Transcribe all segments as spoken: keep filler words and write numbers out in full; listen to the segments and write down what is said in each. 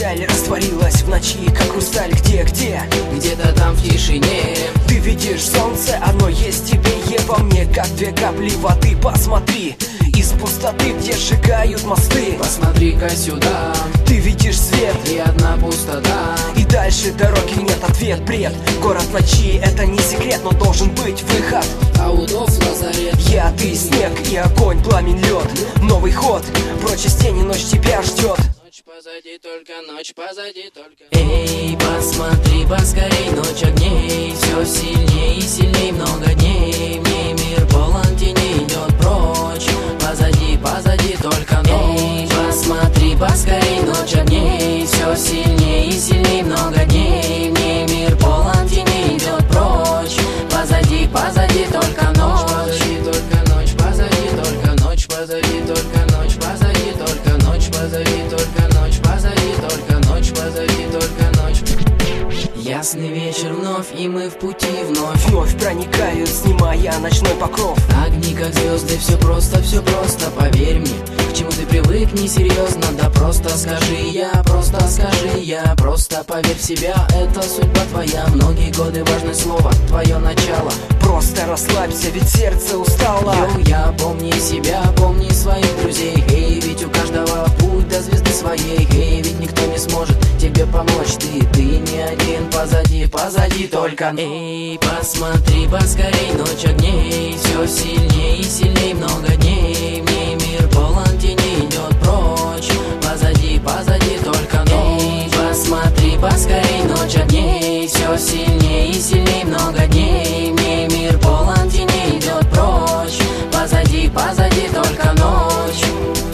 печаль растворилась в ночи, как хрусталь. Где, где? Где-то там в тишине. Ты видишь солнце, оно есть в тебе, е во мне, как две капли воды. Посмотри, из пустоты, где сжигают мосты. Посмотри-ка сюда, ты видишь свет и одна пустота. И дальше дороги нет, ответ, бред. Город ночи, это не секрет, но должен быть выход. А удов лазарет. Я, ты, снег и огонь, пламень, лед. Новый ход, прочь из тени, ночь тебя ждет. Ночь позади, только ночь позади, только. Эй, посмотри поскорей, ночь огней. Все сильней и сильней, много дней. В ней мир полон теней, идет прочь. Позади, позади, только ночь. Эй, посмотри поскорей, ночь огней. Все сильней и сильней, много дней. В ней мир полон теней, идет прочь. Позади, позади, только ночь. Позади, только ночь, позади, только ночь. Позади, только ночь, позади, только ночь. Позади, только ночь, позади, только ночь. Позади, только ночь. Ясный вечер вновь, и мы в пути вновь. Вновь проникают, снимая ночной покров. Огни как звезды, все просто, все просто, поверь мне. К чему ты привык, несерьезно, да просто скажи я, просто скажи я, просто поверь в себя, это судьба твоя. Многие годы важное слово, твое начало. Просто расслабься, ведь сердце устало. Йоу, я помни себя, помни своих друзей. Эй, ведь у каждого путь до звезды своей. Эй, ведь никто не сможет тебе помочь. Ты, ты не один, позади, позади только. Эй, посмотри поскорей, ночь огней. Все сильней и сильней, много дней. В ней мир полон теней, идет прочь. Позади, позади только ночь. Эй, посмотри поскорей, ночь огней. Все сильней и сильней, много дней. В ней мир полон теней, идет прочь. Позади, позади только ночь.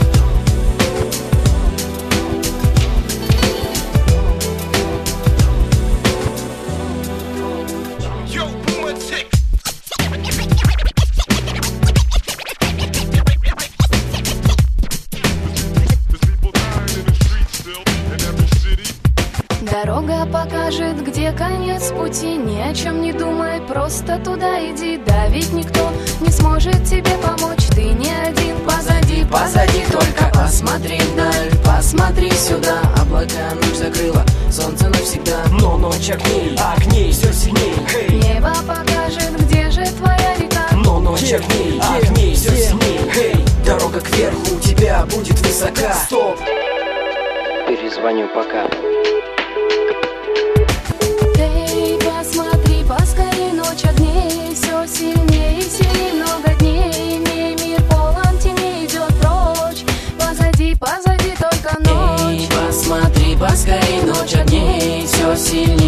Дорога покажет, где конец пути. Ни о чем не думай, просто туда иди. Да ведь никто не сможет тебе помочь. Ты не один, позади, позади только. Посмотри вдаль, посмотри сюда. Облака ночь закрыла, солнце навсегда. Но ночь огней, огней все сильней. Hey. Небо покажет, где же твоя река. Но ночь огней, огней все сильней. Hey. Дорога кверху у тебя будет высока. Стоп! Перезвоню пока. Эй, посмотри поскорей, ночь огней. Все сильнее и сильнее, много дней. В ней мир полон теней, идет прочь. Позади, позади только ночь. Эй, посмотри поскорей, ночь огней. Все сильнее